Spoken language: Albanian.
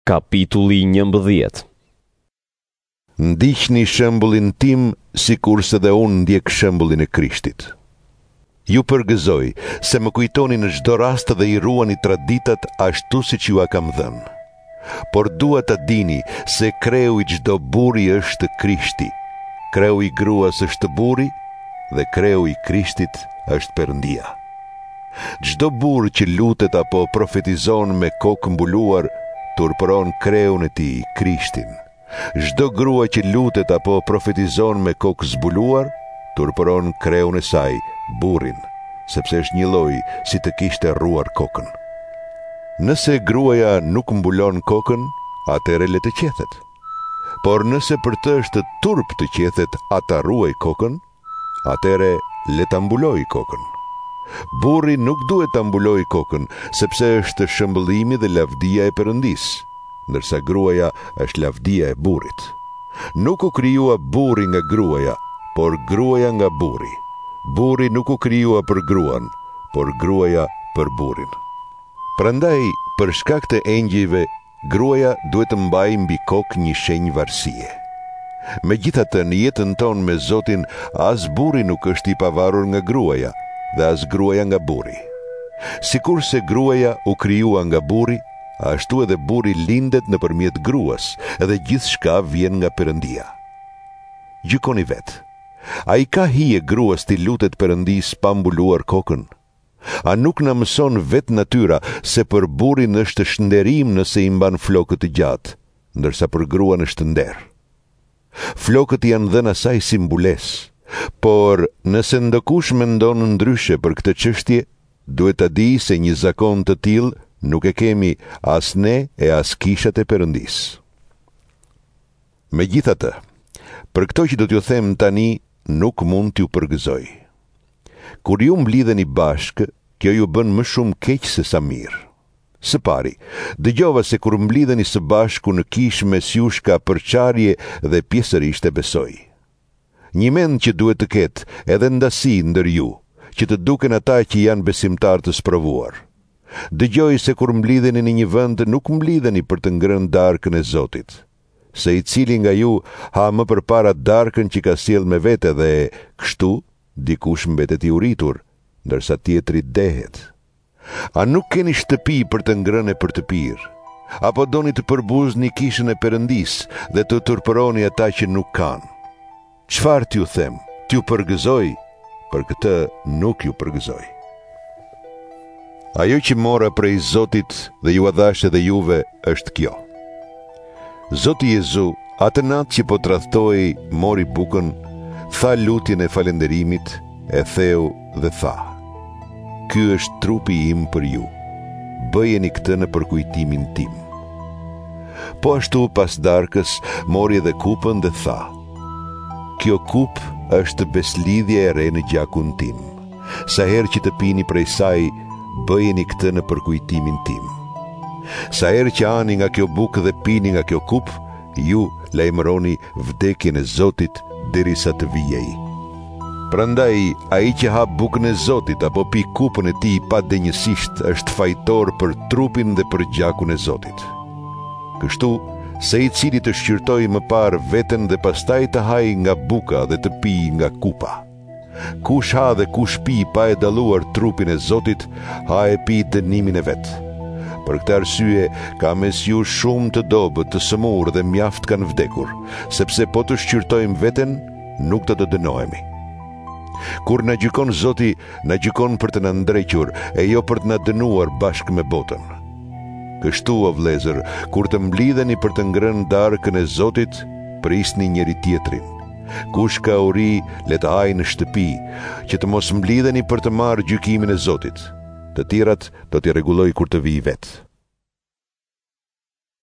Kapitulli 11. Ndiqni shembullin tim sikurse dhe unë ndjek shembullin e Krishtit. Ju përgëzoj se më kujtoni në çdo rast dhe i ruani traditat ashtu siç ju a kam dhënë. Por dua ta dini se kreu i çdo burri është Krishti, kreu i gruas është burri dhe kreu i Krishtit është Perëndia. Çdo burr që lutet apo profetizon me kokë mbuluar turpëron kreun e tij, Krishtin. Çdo grua që lutet apo profetizon me kokë zbuluar turpëron kreun e saj, burrin, sepse është një lloj si të kishte rruar kokën. Nëse gruaja nuk mbulon kokën, atëherë le të qethet. Por nëse për të është turp të qethet ata ruaj kokën, atëherë le ta mbuloj kokën. Burri nuk duhet ta mbuloj kokën, sepse është shëmbëllimi dhe lavdia e Perëndis, ndërsa gruaja është lavdia e burrit. Nuk u krijua burri nga gruaja, por gruaja nga burri. Burri nuk u krijua për gruan, por gruaja për burrin. Prandaj, për shkak të engjëjve, gruaja duhet të mbajë mbi kokë një shenjë varësie. Megjithatë, në jetën tonë me Zotin, as burri nuk është i pavarur nga gruaja, dhe as gruaja nga burri. Sikur se gruaja u krijua nga burri, ashtu edhe burri lindet nëpërmjet gruas, edhe gjithçka vjen nga Perëndia. Gjykoni vetë. Ai ka hije gruas t'i lutet Perëndis pa mbuluar kokën? A nuk na mëson vetë natyra se për burrin është shënderim nëse i mban flokët të gjatë, ndërsa për gruan është nder? Flokët janë dhënë asaj si mbulesë, por nëse ndokush mendon ndryshe për këtë çështje, duhet ta di se një zakon të tillë nuk e kemi as ne e as kishat e Perëndis. Megjithatë, për këto që do t'ju them tani, nuk mund t'ju përgëzoj. Kur ju mblidheni bashkë, kjo ju bën më shumë keq se sa mirë. Së pari, dëgjova se kur mblidheni së bashku në kishë mes jush ka përçarje dhe pjesërisht e besoj. Një mend që duhet të ketë edhe ndasi ndër ju, që të duken ata që janë besimtar të sprovuar. Dëgjoj se kur mblidheni në një vend nuk mblidheni për të ngrënë darkën e Zotit, se i cili nga ju ha më përpara darkën që ka sjell me vete dhe kështu dikush mbetet i uritur, ndërsa tjetri dehet. A nuk keni shtëpi për të ngrënë e për të pirë? Apo doni të përbuzni kishën e Perëndis dhe të turpëroni ata që nuk kanë? Çfarë t'ju them? T'ju përgëzoj? Për këtë nuk ju përgëzoj. Ajo që mora prej Zotit dhe ju a dhash edhe juve është kjo. Zoti Jezu, atë natë që po tradhtoi, mori bukën, tha lutjen e falënderimit, e theu dhe tha: "Ky është trupi im për ju. Bëjeni këtë në përkujtimin tim." Po ashtu pas darkës mori edhe kupën dhe tha: "Kjo kupë është beslidhja e re në gjakun tim. Sa herë që të pini prej saj, bëjeni këtë në përkujtimin tim. Sa herë që ani nga kjo bukë dhe pini nga kjo kupë, ju lajmëroni vdekjen e Zotit derisa të vijej. Prandaj, ai që hap bukën e Zotit apo pi kupën e tij pa denjësisht është fajtor për trupin dhe për gjakun e Zotit. Kështu, se i cili të shqyrtoj më parë veten dhe pastaj të haj nga buka dhe të pi nga kupa. Kush ha dhe kush pi pa e dalluar trupin e Zotit, ha e pi dënimin e vet. Për këtë arsye, ka mes ju shumë të dobët, të sëmurë dhe mjaft kanë vdekur, sepse po të shqyrtojmë veten, nuk do të dënohemi. Kur na gjykon Zoti, na gjykon për të na ndrequr e jo për të na dënuar bashkë me botën. Kështu, o vëllezër, kur të mblidheni për të ngrënë darkën e Zotit, prisni njëri tjetrin. Kush ka uri, le të hajë në shtëpi, që të mos mblidheni për të marrë gjykimin e Zotit. Të tjerat do t'i rregulloj kur të vijë vetë.